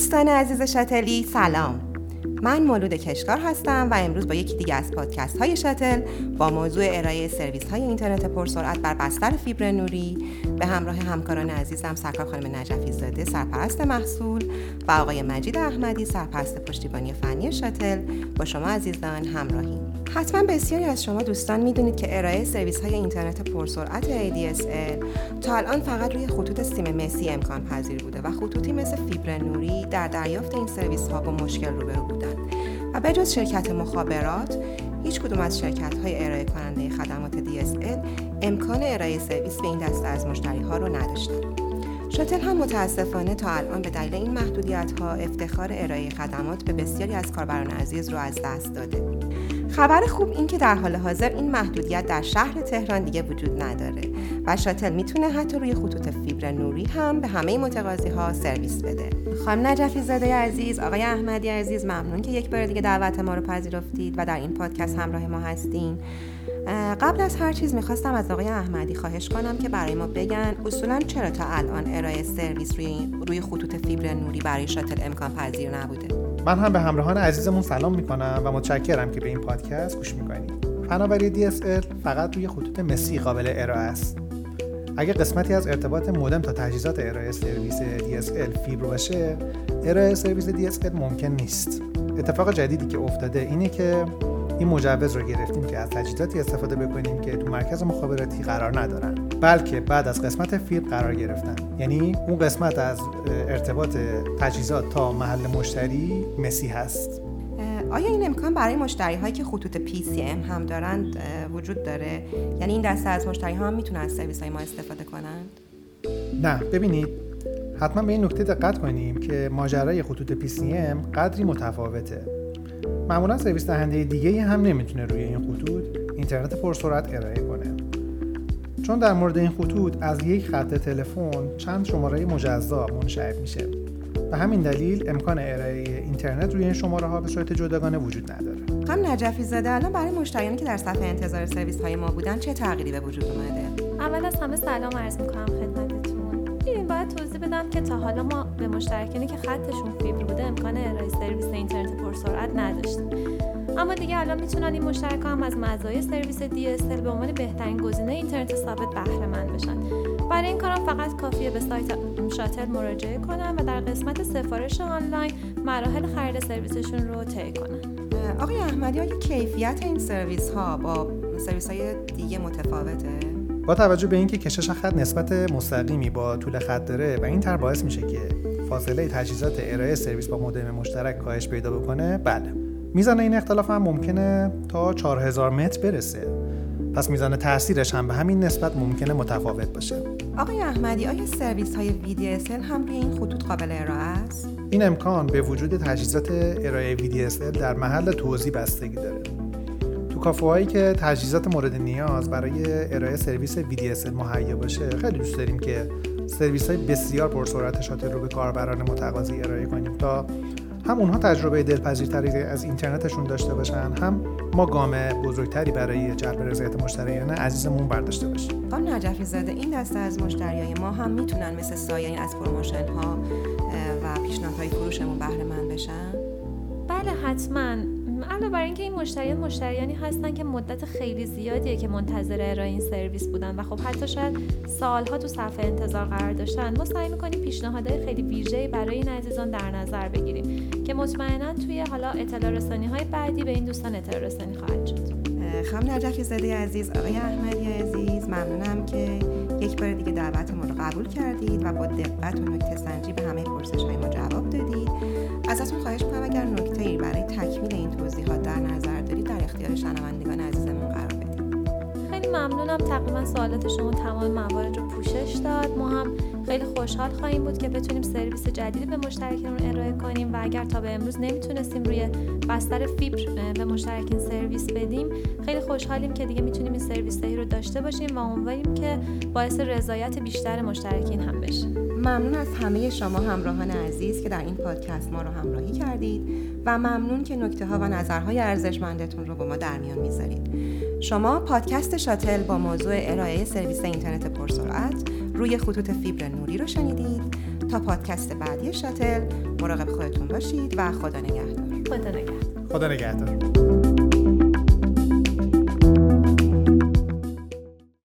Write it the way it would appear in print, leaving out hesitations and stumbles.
دوستان عزیز شاتلی سلام. من مولود کشکار هستم و امروز با یکی دیگه از پادکست های شاتل با موضوع ارائه سرویس های اینترنت پرسرعت بر بستر فیبر نوری به همراه همکاران عزیزم سرکار خانم نجفی زاده سرپرست محصول و آقای مجید احمدی سرپرست پشتیبانی فنی شاتل با شما عزیزان همراهیم. حتما بسیاری از شما دوستان میدونید که ارائه سرویس های اینترنت پرسرعت ADSL تا الان فقط روی خطوط سیم مسی امکان پذیر بوده و خطوطی مثل فیبر نوری در دریافت این سرویس ها با مشکل روبرو بودند و به جز شرکت مخابرات هیچ کدوم از شرکت های ارائه کننده خدمات DSL امکان ارائه سرویس به این دسته از مشتری ها رو نداشتند. شاتل هم متاسفانه تا الان به دلیل این محدودیت ها افتخار ارائه خدمات به بسیاری از کاربران عزیز رو از دست داده. خبر خوب این که در حال حاضر این محدودیت در شهر تهران دیگه وجود نداره و شاتل میتونه حتی روی خطوط فیبر نوری هم به همه متقاضی ها سرویس بده. خانم نجفی زاده عزیز، آقای احمدی عزیز، ممنون که یک بار دیگه دعوت ما رو پذیرفتید و در این پادکست همراه ما هستین. قبل از هر چیز میخواستم از آقای احمدی خواهش کنم که برای ما بگن اصولاً چرا تا الان ارائه سرویس روی خطوط فیبر نوری برای شاتل امکان پذیر نبوده. من هم به همراهان عزیزمون سلام میکنم و متشکرم که به این پادکست گوش میکنید. فناوری DSL فقط روی خطوط مسی قابل ارائه است. اگه قسمتی از ارتباط مودم تا تجهیزات ارائه سرویس DSL فیبر باشه، ارائه سرویس DSL ممکن نیست. اتفاق جدیدی که افتاده اینه که این مجوز رو گرفتیم که از تجهیزاتی استفاده بکنیم که تو مرکز مخابراتی قرار ندارن، بلکه بعد از قسمت فیبر قرار گرفتن. یعنی اون قسمت از ارتباط تجهیزات تا محل مشتری مسی هست. آیا این امکان برای مشتری هایی که خطوط PCM هم دارند وجود داره؟ یعنی این دسته از مشتری ها هم میتونن از سرویس های ما استفاده کنند؟ نه، ببینید حتما به این نکته دقت کنیم که ماجرای خطوط PCM قدری متفاوته. معمولا سرویس دهنده دیگه‌ای هم نمیتونه روی این خطوط اینترنت پرسرعت ارائه کنه، چون در مورد این خطوط از یک خط تلفن چند شماره مجزا منشعب میشه. به همین دلیل امکان ارائه اینترنت روی این شماره‌ها به صورت جداگانه وجود نداره. خانم نجفی زاده، الان برای مشتریانی که در صفحه انتظار سرویس های ما بودن چه تغییری به وجود اومده؟ اول از همه سلام عرض می‌کنم خدمتتون. باید توضیح بدم که تا حالا ما به مشترکانی که خطشون فیبر بوده امکان ارائه سرویس اینترنت پرسرعت نداشتیم. اما دیگه الان میتونن این مشترکان هم از مزایای سرویس DSL به عنوان بهترین گزینه اینترنت ثابت بهره مند بشن. برای این کارم فقط کافیه به سایت شاتل مراجعه کنن و در قسمت سفارش آنلاین مراحل خرید سرویسشون رو طی کنن. آقای احمدی، آیا کیفیت این سرویس ها با سرویس های دیگه متفاوته؟ با توجه به اینکه کشش خط نسبت مستقیمی با طول خط داره و این طور باعث میشه که فاصله تجهیزات ارائه سرویس با مودم مشترک کاهش پیدا بکنه، بله. میزان این اختلاف هم ممکنه تا 4000 متر برسه. پس میزان تاثیرش هم به همین نسبت ممکنه متفاوت باشه. آقای احمدی، آیا سرویس های VDSL هم روی این خطوط قابل ارائه است؟ این امکان به وجود تجهیزات ارائه VDSL در محل توزیع بستگی داره. تو کافه‌هایی که تجهیزات مورد نیاز برای ارائه سرویس VDSL مهیا باشه، خیلی دوست داریم که سرویس‌های بسیار پرسرعت شاتل رو به کاربران متقاضی ارائه کنیم تا هم اونها تجربه دلپذیرتری از اینترنتشون داشته باشن، هم ما گام بزرگتری برای جلب رضایت مشتریان عزیزمون برداشته باشیم. خانم نجفی زاده، این دسته از مشتریای ما هم میتونن مثل سایر از پروموشن ها و پیشنهادهای فروشمون بهره مند بشن؟ بله حتما. علاوه بر اینکه این مشتریانی هستن که مدت خیلی زیادیه که منتظر ارائه این سرویس بودن و خب حتی شاید سالها تو صفحه انتظار قرار داشتن، ما سعی می‌کنیم پیشنهادهای خیلی ویژه‌ای برای این عزیزان در نظر بگیریم که مطمئناً توی حالا اطلاع رسانی‌های بعدی به این دوستان اطلاع رسانی خواهد شد. خانم نجفی زاده عزیز، آقای احمدی عزیز، ممنونم که یک بار دیگه دعوت ما رو قبول کردید و با دقت و نکته‌سنجی به همه پرسش‌های ما جواب دادید. ازتون خواهش می‌کنم اگر نکته‌ای برای تکمیل این توضیحات در نظر دارید در اختیار شنوندگان عزیزمون قرار بدید. خیلی ممنونم. تقریبا سوالات شما تمام موارد رو پوشش داد. ما هم خیلی خوشحال خواهیم بود که بتونیم سرویس جدیدی به مشترکین ارائه کنیم و اگر تا به امروز نمیتونستیم روی بستر فیبر به مشترکین سرویس بدیم، خیلی خوشحالیم که دیگه میتونیم این سرویس‌هایی رو داشته باشیم و امیدواریم که باعث رضایت بیشتر مشترکین هم بشه. ممنون از همه شما همراهان عزیز که در این پادکست ما رو همراهی کردید و ممنون که نکته‌ها و نظرهای ارزشمندتون رو با ما در میان میذارید. شما پادکست شاتل با موضوع ارائه سرویس اینترنت پرسرعت روی خطوط فیبر نوری رو شنیدید. تا پادکست بعدی شاتل مراقب خودتون باشید و خدا نگهدار. خدا نگهدار. خدا نگهدار.